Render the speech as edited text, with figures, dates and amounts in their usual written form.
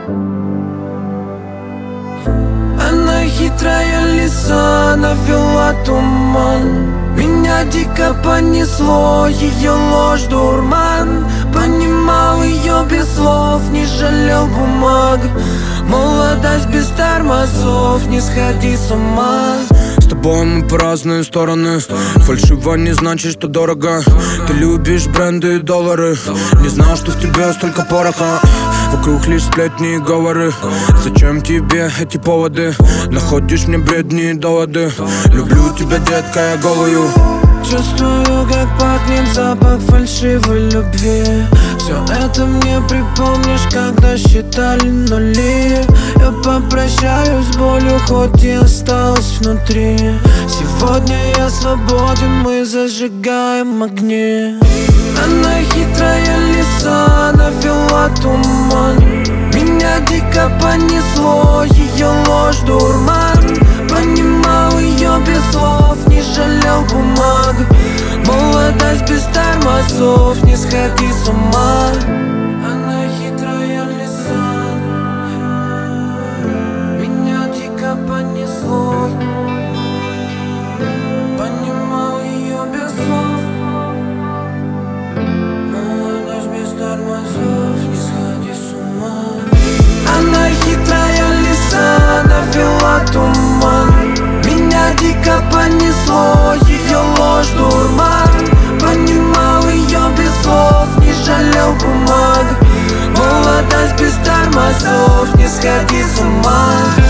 Она хитрая лиса, навела туман. Меня дико понесло, ее ложь дурман. Понимал ее без слов, не жалел бумаг. Молодость без тормозов, не сходи с ума. С тобой мы по разные стороны. Фальшиво не значит, что дорого. Ты любишь бренды и доллары. Не знал, что в тебе столько пороха. Вокруг лишь сплетни и говоры. Зачем тебе эти поводы? Находишь мне бредни и доводы. Люблю тебя, детка, я голую. Чувствую, как пахнет запах фальшивой любви. Все это мне припомнишь, когда считали нули. Я попрощаюсь с болью, хоть и осталась внутри. Сегодня я свободен, мы зажигаем огни. Она хитрая лиса, навела туман. Меня дико понесло, ее ложь дурман. Понимал ее без слов, не жалел бумаг. Молодость без тормозов, не сходи с ума. Она хитрая лиса, меня дико понесло. Понимал ее без слов. Молодость без тормозов, не сходи с ума. Она хитрая лиса, навела туман. Меня дико понесло, ее ложь дурман. Понимал ее без слов, не жалел бумаг. Молодость без тормозов, не сходи с ума.